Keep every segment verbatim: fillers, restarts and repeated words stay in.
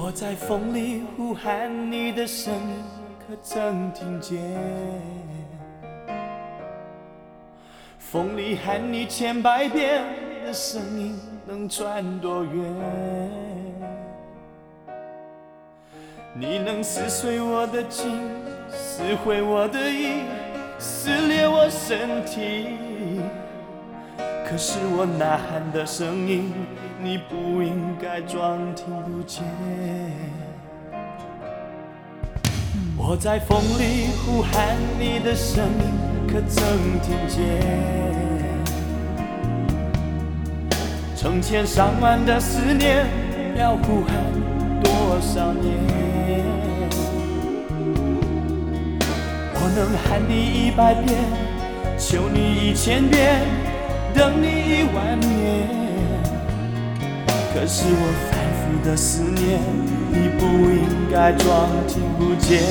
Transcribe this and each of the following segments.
我在风里呼喊你的声音，可曾听见？风里喊你千百遍的声音，能传多远？你能撕碎我的筋，撕毁我的意，撕裂我身体。可是我呐喊的声音，你不应该装听不见。我在风里呼喊你的声音，可曾听见？成千上万的思念，要呼喊多少年？我能喊你一百遍，求你一千遍，等你一万年。可是我反复的思念，你不应该装听不见。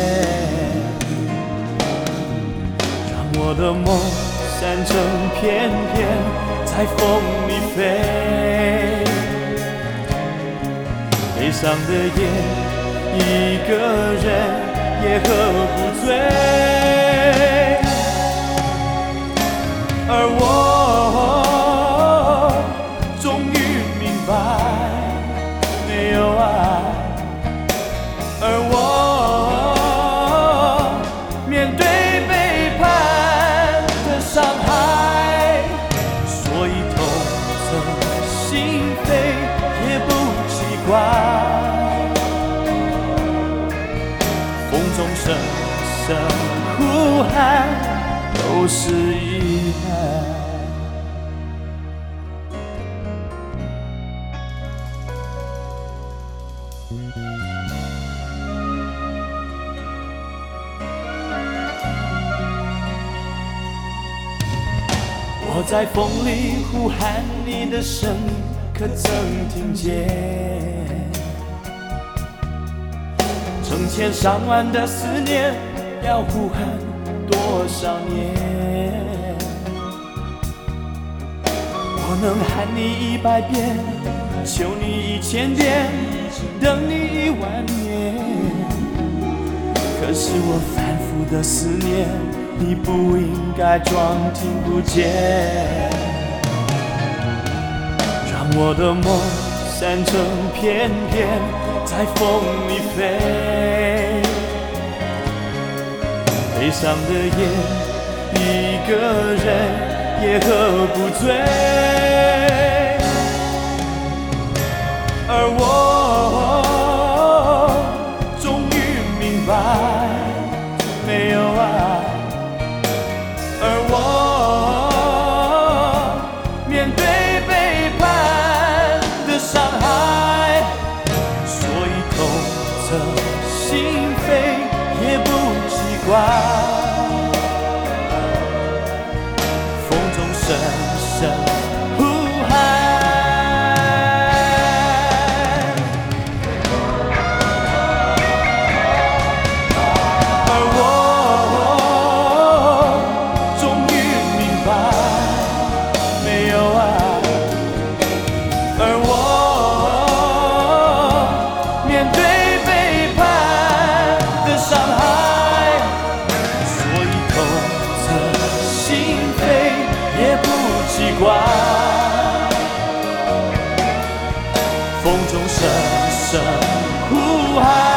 让我的梦散成片片，在风里飞。悲伤的夜，一个人也喝不醉。而我终于明白，没有爱。而我面对背叛的伤害，所以痛彻心扉也不奇怪。风中声声呼喊，都是遗憾。我在风里呼喊你的声音，可曾听见？成千上万的思念，要呼喊多少年？我能喊你一百遍，求你一千遍，等你一万年。可是我反复的思念，你不应该装听不见。让我的梦散成片片，在风里飞。悲伤的夜，一个人也喝不醉。而我终于明白，没有爱。而我面对背叛的伤害，所以痛彻心扉也不奇怪。风中声声呼喊。风中声声呼喊。